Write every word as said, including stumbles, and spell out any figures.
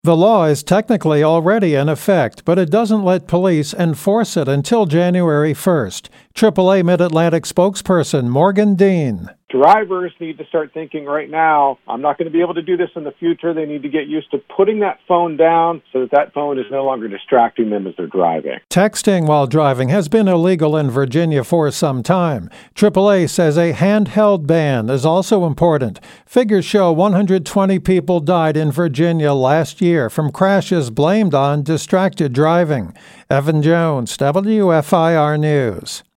The law is technically already in effect, but it doesn't let police enforce it until January first. triple A Mid-Atlantic spokesperson Morgan Dean. Drivers need to start thinking right now, I'm not going to be able to do this in the future. They need to get used to putting that phone down so that that phone is no longer distracting them as they're driving. Texting while driving has been illegal in Virginia for some time. triple A says a handheld ban is also important. Figures show one hundred twenty people died in Virginia last year from crashes blamed on distracted driving. Evan Jones, W F I R News.